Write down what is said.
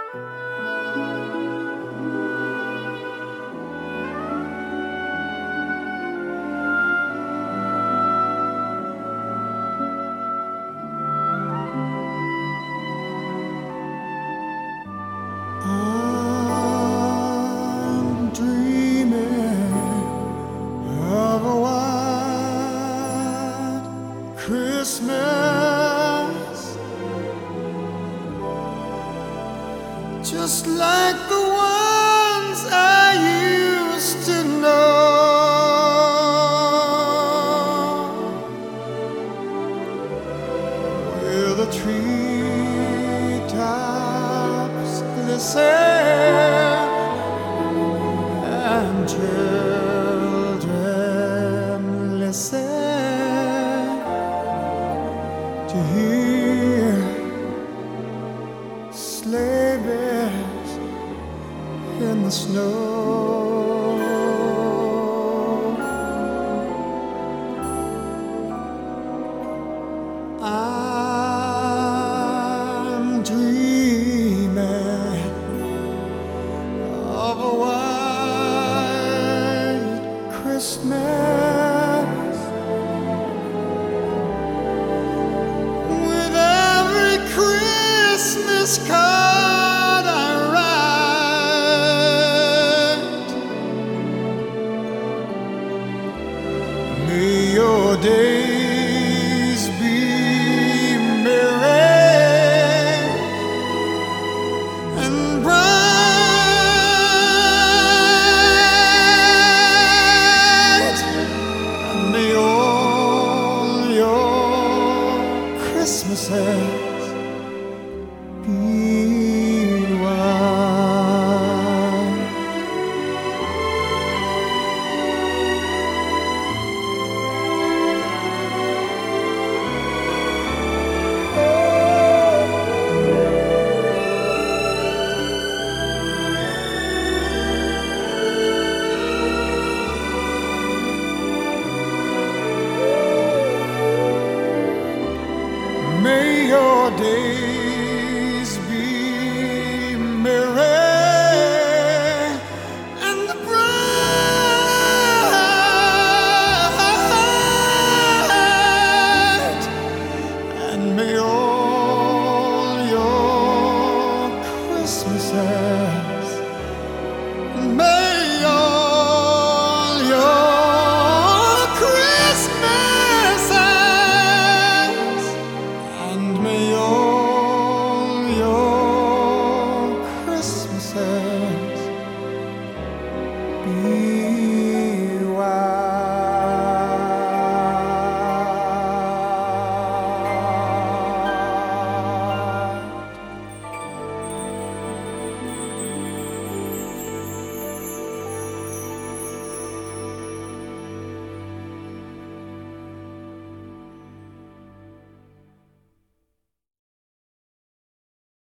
I'm dreaming of a white Christmas, just like the ones I used to know, where the treetops glisten and children listen to hear sleigh bells in the snow. I'm dreaming of a white Christmas, with every Christmas card I write. May your days be merry and bright, and may all your Christmases be white. May your days be merry and bright, and may all your Christmases, may